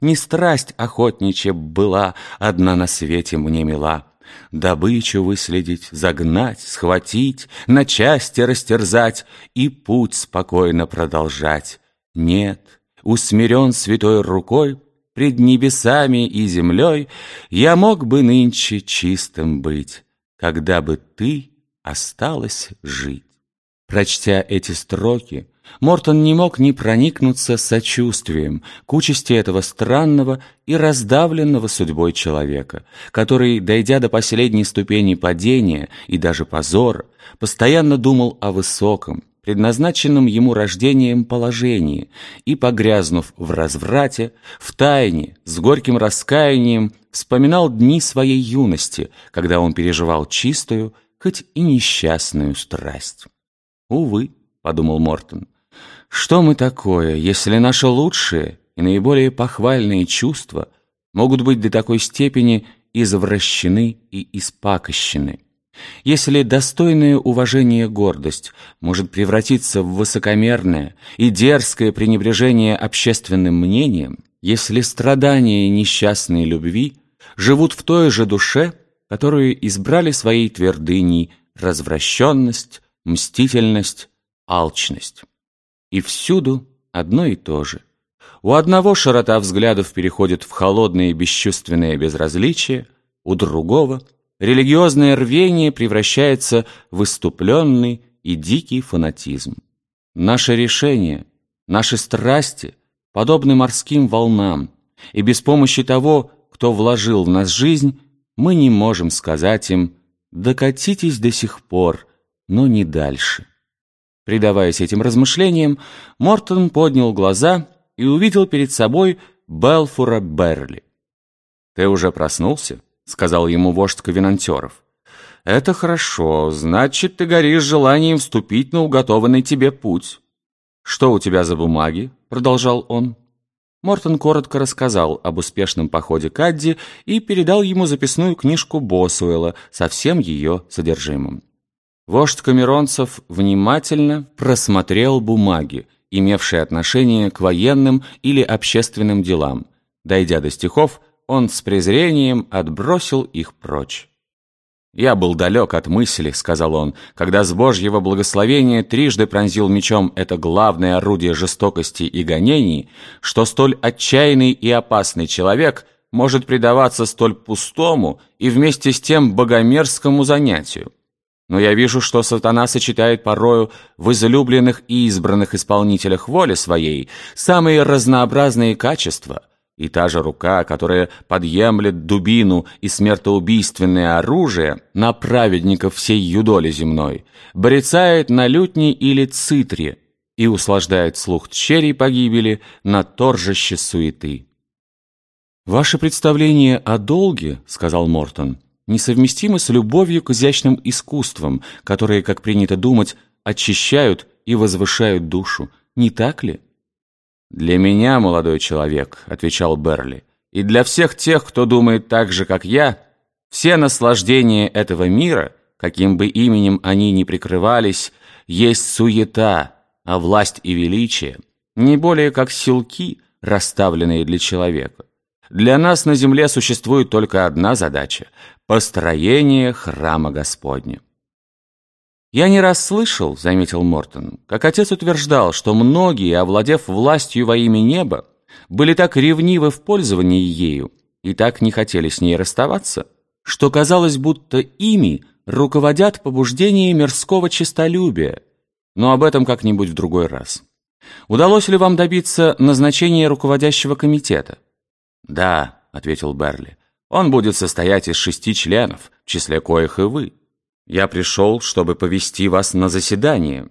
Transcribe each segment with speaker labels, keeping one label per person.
Speaker 1: Не страсть охотничья была одна на свете мне мила. Добычу выследить, загнать, схватить, на части растерзать и путь спокойно продолжать. Нет, усмирен святой рукой, пред небесами и землей, я мог бы нынче чистым быть, когда бы ты осталась жить. Прочтя эти строки, Мортон не мог не проникнуться сочувствием к участи этого странного и раздавленного судьбой человека, который, дойдя до последней ступени падения и даже позора, постоянно думал о высоком, предназначенном ему рождением положении, и, погрязнув в разврате, в тайне, с горьким раскаянием, вспоминал дни своей юности, когда он переживал чистую, хоть и несчастную страсть. «Увы», — подумал Мортон, — «что мы такое, если наши лучшие и наиболее похвальные чувства могут быть до такой степени извращены и испакощены? Если достойное уважение гордость может превратиться в высокомерное и дерзкое пренебрежение общественным мнением, если страдания несчастной любви живут в той же душе, которую избрали своей твердыней развращенность, мстительность, алчность. И всюду одно и то же. У одного широта взглядов переходит в холодное и бесчувственное безразличие, у другого религиозное рвение превращается в исступленный и дикий фанатизм. Наши решения, наши страсти подобны морским волнам, и без помощи того, кто вложил в нас жизнь, мы не можем сказать им «докатитесь до сих пор», но не дальше. Предаваясь этим размышлениям, Мортон поднял глаза и увидел перед собой Белфура Берли. «Ты уже проснулся?» — сказал ему вождь ковенантеров. «Это хорошо, значит, ты горишь желанием вступить на уготованный тебе путь. Что у тебя за бумаги?» — продолжал он. Мортон коротко рассказал об успешном походе Кадди и передал ему записную книжку Босуэлла со всем ее содержимым. Вождь камеронцев внимательно просмотрел бумаги, имевшие отношение к военным или общественным делам. Дойдя до стихов, он с презрением отбросил их прочь. «Я был далек от мысли, — сказал он, — когда с Божьего благословения трижды пронзил мечом это главное орудие жестокости и гонений, что столь отчаянный и опасный человек может предаваться столь пустому и вместе с тем богомерзкому занятию. Но я вижу, что сатана сочетает порою в излюбленных и избранных исполнителях воли своей самые разнообразные качества, и та же рука, которая подъемлет дубину и смертоубийственное оружие на праведников всей юдоли земной, брецает на лютне или цитре и услаждает слух тщерей погибели на торжище суеты». «Ваше представление о долге, — сказал Мортон, — несовместимо с любовью к изящным искусствам, которые, как принято думать, очищают и возвышают душу, не так ли?» «Для меня, молодой человек, — отвечал Берли, — и для всех тех, кто думает так же, как я, все наслаждения этого мира, каким бы именем они ни прикрывались, есть суета, а власть и величие не более как силки, расставленные для человека. Для нас на земле существует только одна задача — построение храма Господня». «Я не раз слышал, — заметил Мортон, — как отец утверждал, что многие, овладев властью во имя неба, были так ревнивы в пользовании ею и так не хотели с ней расставаться, что казалось, будто ими руководят побуждения мирского честолюбия. Но об этом как-нибудь в другой раз. Удалось ли вам добиться назначения руководящего комитета?» «Да, — ответил Берли, — он будет состоять из 6 членов, в числе коих и вы. Я пришел, чтобы повести вас на заседание».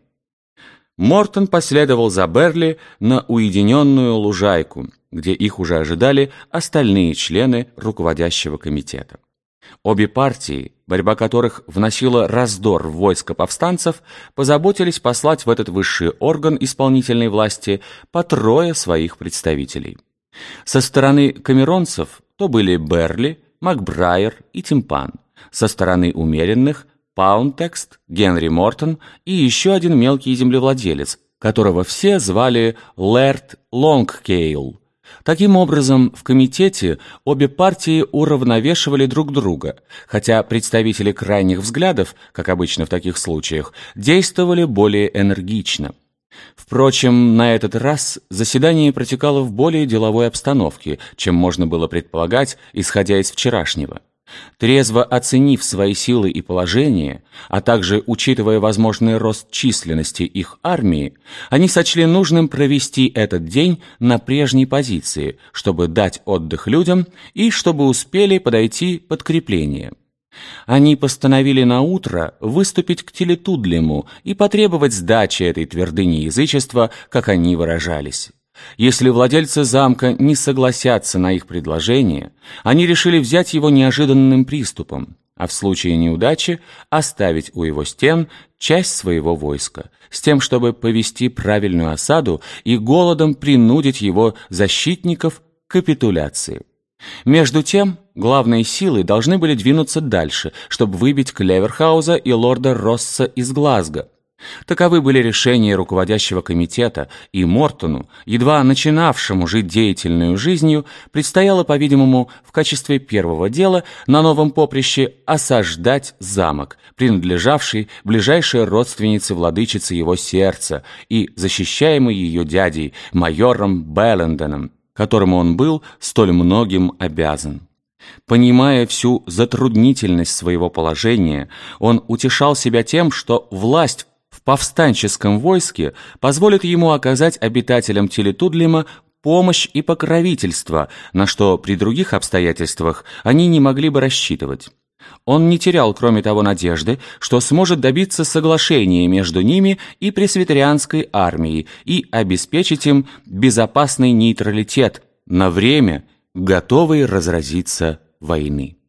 Speaker 1: Мортон последовал за Берли на уединенную лужайку, где их уже ожидали остальные члены руководящего комитета. Обе партии, борьба которых вносила раздор в войско повстанцев, позаботились послать в этот высший орган исполнительной власти по 3 своих представителей. Со стороны камеронцев то были Берли, Макбрайер и Тимпан, со стороны умеренных — Паунтекст, Генри Мортон и еще один мелкий землевладелец, которого все звали Лэрд Лонгкейл. Таким образом, в комитете обе партии уравновешивали друг друга, хотя представители крайних взглядов, как обычно в таких случаях, действовали более энергично. Впрочем, на этот раз заседание протекало в более деловой обстановке, чем можно было предполагать, исходя из вчерашнего. Трезво оценив свои силы и положение, а также учитывая возможный рост численности их армии, они сочли нужным провести этот день на прежней позиции, чтобы дать отдых людям и чтобы успели подойти подкрепления. Они постановили на утро выступить к Телетудлему и потребовать сдачи этой твердыни язычества, как они выражались. Если владельцы замка не согласятся на их предложение, они решили взять его неожиданным приступом, а в случае неудачи оставить у его стен часть своего войска, с тем, чтобы повести правильную осаду и голодом принудить его защитников к капитуляции. Между тем, главные силы должны были двинуться дальше, чтобы выбить Клеверхауза и лорда Росса из Глазго. Таковы были решения руководящего комитета, и Мортону, едва начинавшему жить деятельной жизнью, предстояло, по-видимому, в качестве первого дела на новом поприще осаждать замок, принадлежавший ближайшей родственнице владычицы его сердца и защищаемый ее дядей, майором Белленденом, которому он был столь многим обязан. Понимая всю затруднительность своего положения, он утешал себя тем, что власть в повстанческом войске позволит ему оказать обитателям Телетудлема помощь и покровительство, на что при других обстоятельствах они не могли бы рассчитывать. Он не терял, кроме того, надежды, что сможет добиться соглашения между ними и пресвитерианской армией и обеспечить им безопасный нейтралитет на время, готовой разразиться войны.